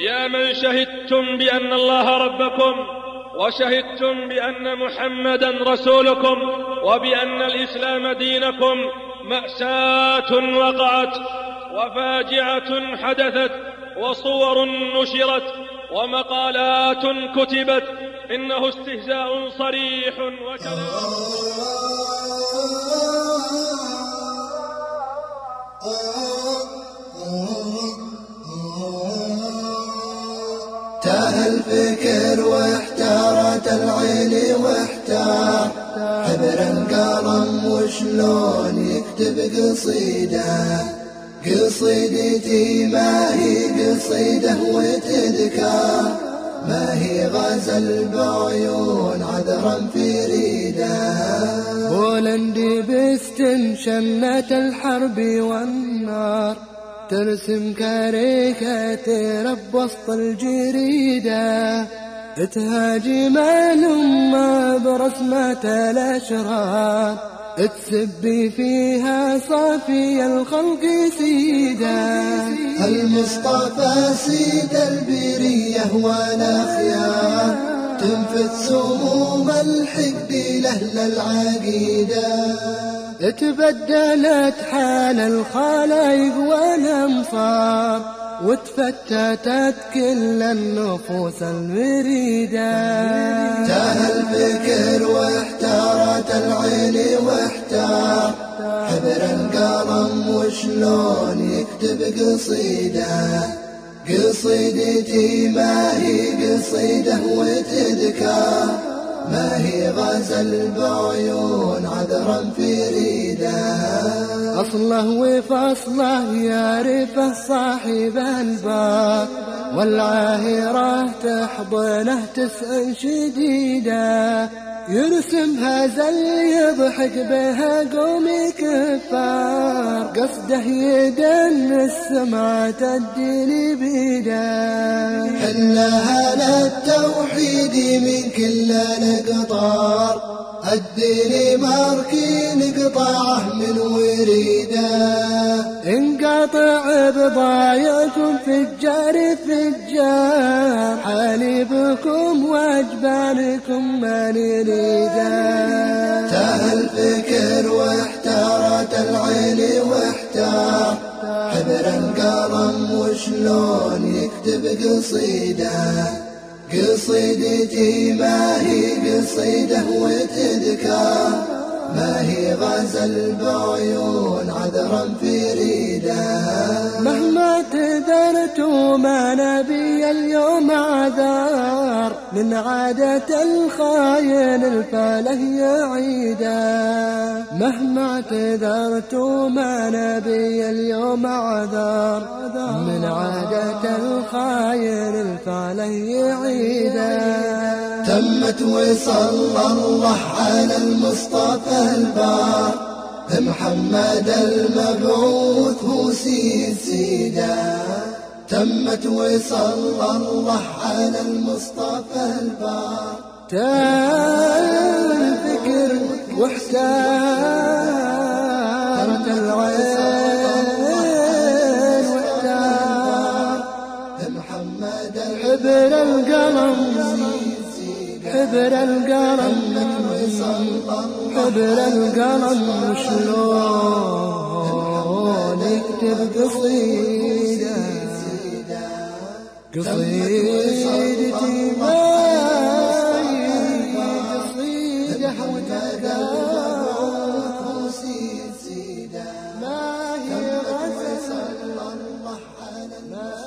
يا من شهدتم بأن الله ربكم، وشهدتم بأن محمدا رسولكم، وبأن الإسلام دينكم، مأساة وقعت، وفاجعة حدثت، وصور نشرت، ومقالات كتبت، إنه استهزاء صريح وكلام. تاه الفكر واحتارت العين واحتار حبر القلم وشلون يكتب قصيدة. قصيدتي ما هي قصيدة وتذكار، ما هي غزل بعيون عذرا فريدة. بولندي باستنشنة الحرب والنار، ترسم كاريكاتير بوسط الجريدة، تهاجم الأمة برسمة الأشرار، تسبي فيها صافي الخلق سيدا. المصطفى سيد البرية والأخيار، تنفث سموم الحقد لأهل العقيدة. تبدلت حال الخلايق والأمصار، وتفتتت كل النفوس المريدة. تاه الفكر واحتارت العين واحتار حبر القلم وشلون يكتب قصيدة. قصيدتي ما هي قصيدة وتذكار، ما هي غزل بعيون عذرا فريدة. أصله وفصله يعرفه صاحب البار، والعاهرة تحضنه تسأل شديدة. يرسمها زل يضحك بها قوم كفار، قصده يدنس سمعة الدين بيده. حلها للتوحيد من كل الأقطار، الدين ماركين قطاعه من وريده. انقطع بضايعكم فجار فجار، حليبكم واجبانكم ما نريده. تاه الفكر واحتارت العين واحتار حبر القلم وشلون يكتب قصيدة. قصيدتي ما هي قصيدة وتذكار، ما هي غزل بعيون عذرا فريدة. مهما تذرت ما نبي اليوم عذار، من عادة الخاين الفاله يعيده. مهما اعتذرت ما نبي اليوم عذار، من عادة الخاين الفاله يعيده. تمت وصلى الله على المصطفى البار، محمد المبعوث هو سيد سيدا. تمت وصلى الله على المصطفى البار. تاه الفكر واحتارت العين واحتار، حبر القلم حبر القلم حبر القلم شلون يكتب قصيدة. قصيدتي ما هي قصيدة ما هي غزل